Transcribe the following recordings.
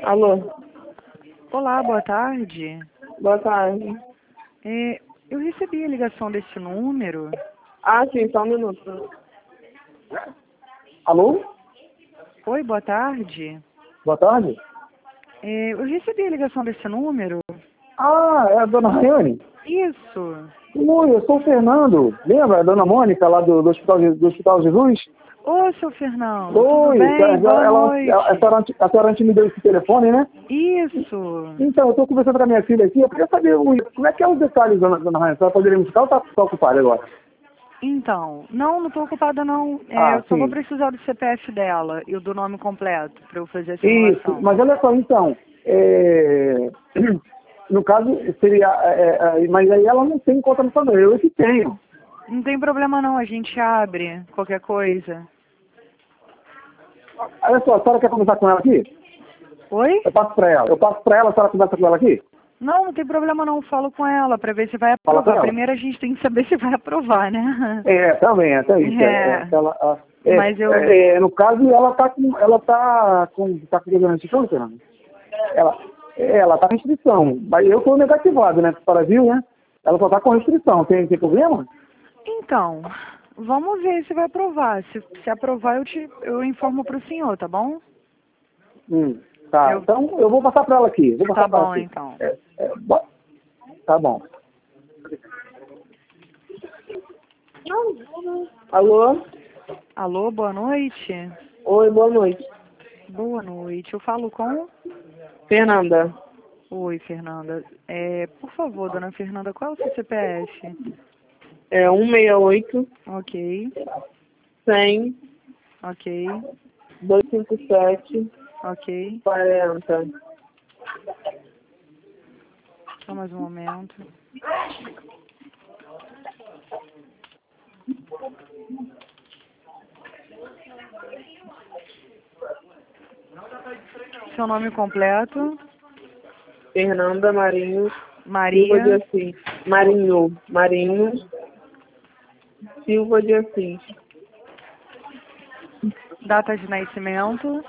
Alô, Olá, boa tarde. boa tarde. Eu recebi a ligação desse número. Ah, sim, só um minuto. Alô? Oi, boa tarde. Boa tarde. Eu recebi a ligação desse número. Ah, é a dona Rayane? Isso. Oi, eu sou o Fernando. Lembra a dona Mônica lá do Hospital Jesus? Ô, seu Fernando, tudo Oi, bem? Boa noite. a senhora antes me deu esse telefone, né? Isso. Então, eu estou conversando com a minha filha aqui, eu queria saber como é que é os detalhes, dona Rayane. A senhora poderia me explicar ou está ocupada agora? Então, não estou ocupada não. Ah, Eu só vou sim. precisar do CPF dela e do nome completo para eu fazer a Isso, simulação. mas olha só, então, no caso seria, mas aí ela não tem conta no Santander, eu que tenho. Não tem problema não, a gente abre qualquer coisa. Olha só, a senhora quer conversar com ela aqui? Oi? Eu passo para ela, a senhora conversa com ela aqui? Não tem problema não, falo com ela para ver se vai Fala com aprovar. ela? Primeiro a gente tem que saber se vai aprovar, né? Também, até isso. É, mas eu... No caso, tá com restrição, Fernando? Ela tá com restrição, mas eu estou negativado, né, para o Brasil, né? Ela só tá com restrição, tem problema? Então, vamos ver se vai aprovar. Se aprovar, eu informo para o senhor, tá bom? Tá, Eu... então eu vou passar para ela aqui. Tá bom, então. Tá bom. Alô? Alô, boa noite? Oi, boa noite. Boa noite. Eu falo com... Fernanda. Oi, Fernanda. Por favor, dona Fernanda, qual é o seu CPF? É 168 Ok, 100 ok, 257 ok. 40. Só mais um momento. Seu nome completo? Fernanda Marinho Silva de Maria. Assis. Marinho Silva de Assis. Data de nascimento?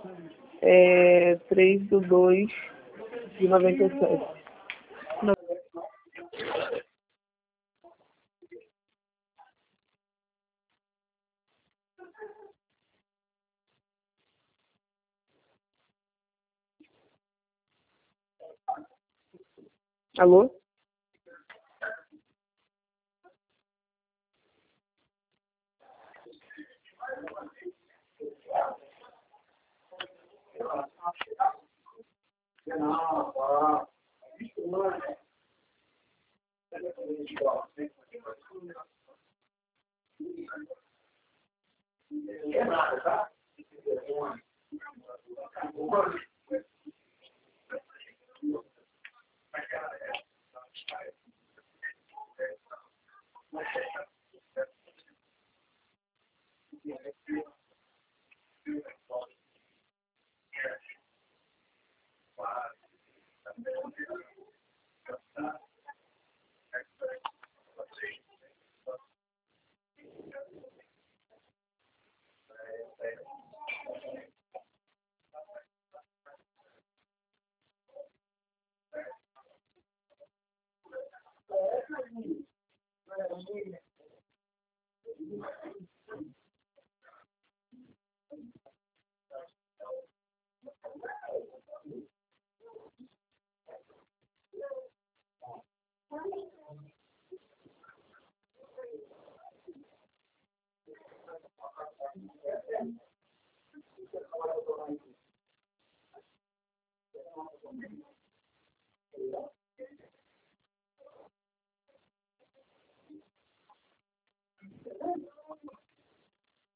3/2/97. No- Alô?